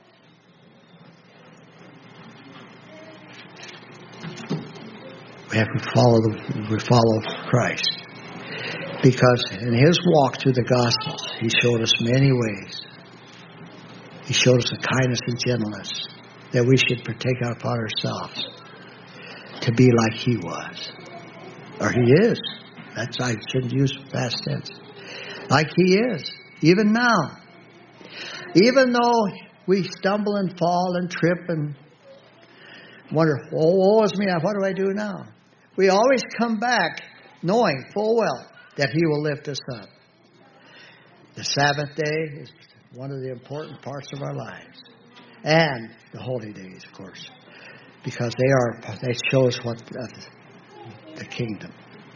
We have to follow the, we follow Christ. Because in His walk through the Gospels, He showed us many ways. He showed us the kindness and gentleness that we should partake upon ourselves to be like He was. Or He is. That's, I shouldn't use past tense. Like He is. Even now. Even though we stumble and fall and trip and wonder, oh, woe is me, what do I do now? We always come back knowing full well that He will lift us up. The Sabbath day is one of the important parts of our lives. And the holy days, of course. Because they are, they show us what uh, the kingdom.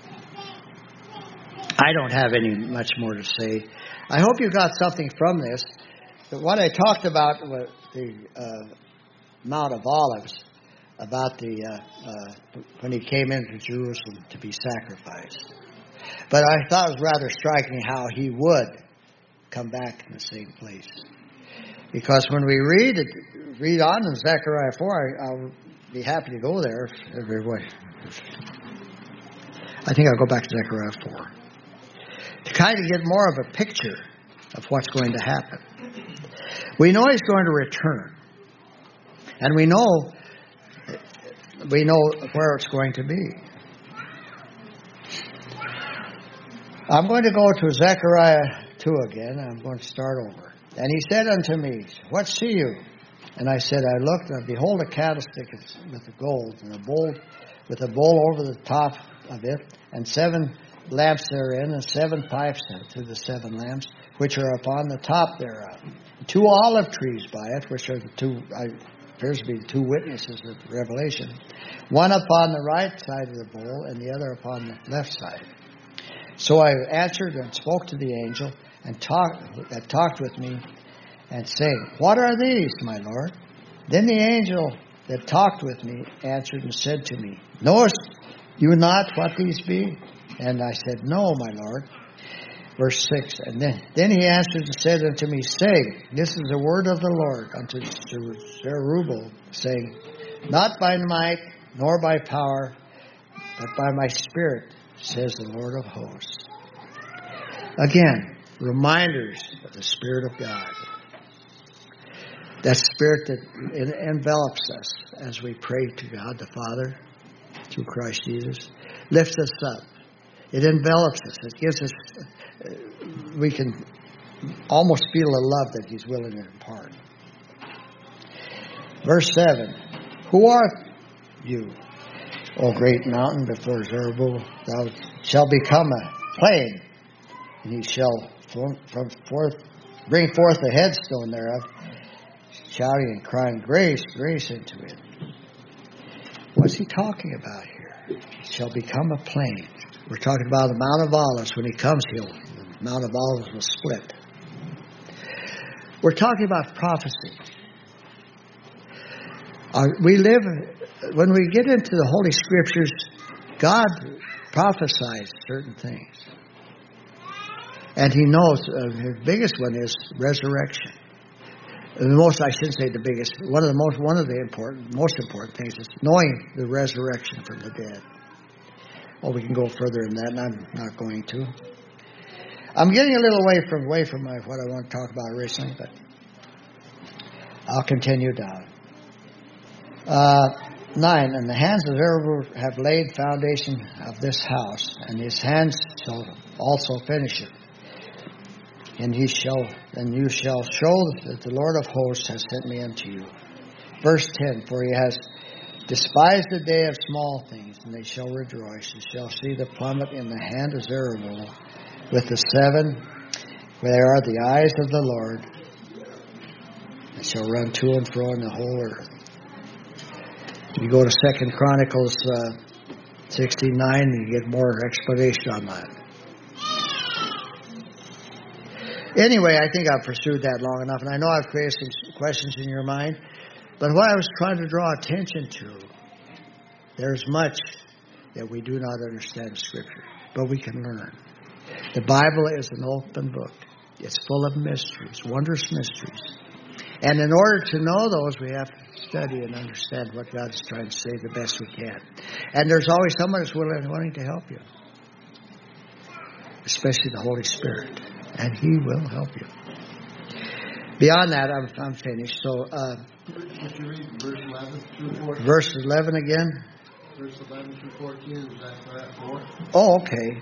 I don't have any much more to say. I hope you got something from this. But what I talked about was the uh, Mount of Olives, about the uh, uh, when He came into Jerusalem to be sacrificed. But I thought it was rather striking how He would come back in the same place. Because when we read it, read on in Zechariah four, I, I'll be happy to go there. Everybody. I think I'll go back to Zechariah four. To kind of get more of a picture of what's going to happen. We know He's going to return. And we know we know where it's going to be. I'm going to go to Zechariah two again. I'm going to start over. And He said unto me, what see you? And I said, I looked, and behold, a candlestick with the gold, and a bowl with a bowl over the top of it, and seven lamps therein, and seven pipes to the seven lamps, which are upon the top thereof. Two olive trees by it, which are the two, I, appears to be the two witnesses of the Revelation. One upon the right side of the bowl, and the other upon the left side. So I answered and spoke to the angel, and talked, that talked with me, and saying, what are these, my Lord? Then the angel that talked with me answered and said to me, knowest you not what these be? And I said, no, my Lord. Verse six, and then, then he answered and said unto me, saying, this is the word of the Lord unto Zerubbabel, saying, not by might, nor by power, but by my Spirit, says the Lord of hosts. Again, reminders of the Spirit of God. That Spirit that envelops us as we pray to God the Father through Christ Jesus. Lifts us up. It envelops us. It gives us, we can almost feel the love that He's willing to impart. Verse seven, who art you, O great mountain before Zerubbabel? Thou shalt become a plain, and he shall from, from forth, bring forth the headstone thereof, shouting and crying, grace, grace into it. What's he talking about here? It shall become a plain. We're talking about the Mount of Olives. When He comes, he'll, the Mount of Olives will split. We're talking about prophecy. Uh, we live, when we get into the Holy Scriptures, God prophesies certain things. And He knows, uh, the biggest one is resurrection. The most, I shouldn't say the biggest, one of the most, one of the important, most important things is knowing the resurrection from the dead. Well, we can go further in that, and I'm not going to. I'm getting a little away from away from my, what I want to talk about recently, but I'll continue down. Uh, nine, and the hands of Zerubbabel have laid foundation of this house, and his hands shall also finish it. And he shall, and you shall show that the Lord of hosts has sent me unto you. Verse ten, for he has despised the day of small things, and they shall rejoice. You shall see the plummet in the hand of Zerubbabel, with the seven, where are the eyes of the Lord, and shall run to and fro in the whole earth. You go to Second Chronicles uh, sixty-nine, and you get more explanation on that. Anyway, I think I've pursued that long enough, and I know I've created some questions in your mind, but what I was trying to draw attention to, there's much that we do not understand in Scripture, but we can learn. The Bible is an open book. It's full of mysteries, wondrous mysteries. And in order to know those, we have to study and understand what God is trying to say the best we can. And there's always someone that's willing, willing to help you, especially the Holy Spirit. And He will help you. Beyond that, I'm, I'm finished. So, uh, Would you read verse eleven through fourteen? Verse eleven again? Verse eleven through fourteen, is that for that four? Oh, okay.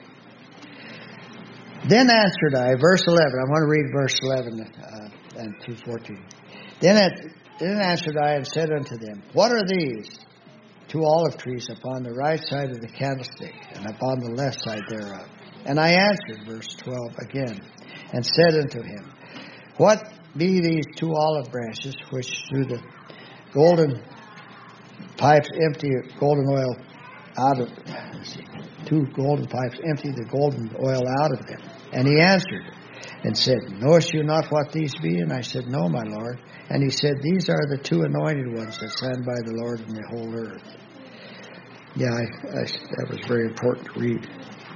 Then answered I, verse eleven. I want to read verse eleven uh, and through fourteen. Then, it, then answered I and said unto them, what are these? Two olive trees upon the right side of the candlestick, and upon the left side thereof. And I answered, verse twelve again, and said unto him, what be these two olive branches which through the golden pipes empty golden oil out of two golden pipes empty the golden oil out of them? And he answered and said, knowest you not what these be? And I said, no, my Lord. And he said, these are the two anointed ones that stand by the Lord in the whole earth. Yeah, I, I, that was very important to read.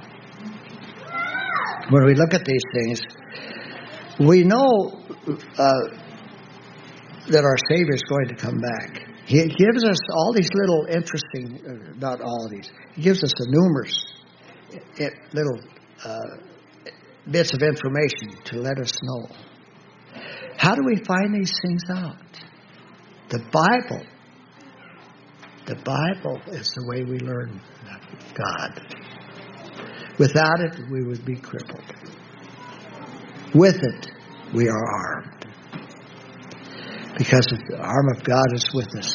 When we look at these things, we know uh, that our Savior is going to come back. He gives us all these little interesting, uh, not all of these, He gives us the numerous it, little uh, bits of information to let us know. How do we find these things out? The Bible. The Bible is the way we learn God. Without it, we would be crippled. With it, we are armed. Because the arm of God is with us.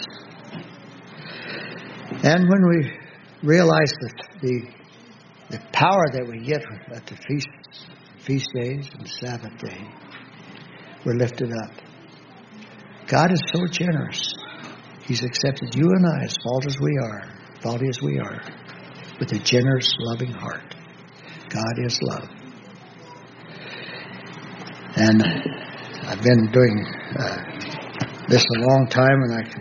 And when we realize that the, the power that we get at the feast, feast days and Sabbath day, we're lifted up. God is so generous. He's accepted you and I as faulty as we are, faulty as we are, with a generous, loving heart. God is love. And I've been doing uh, this a long time, and I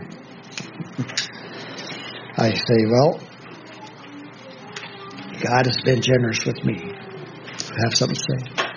I say, well, God has been generous with me. Have something to say?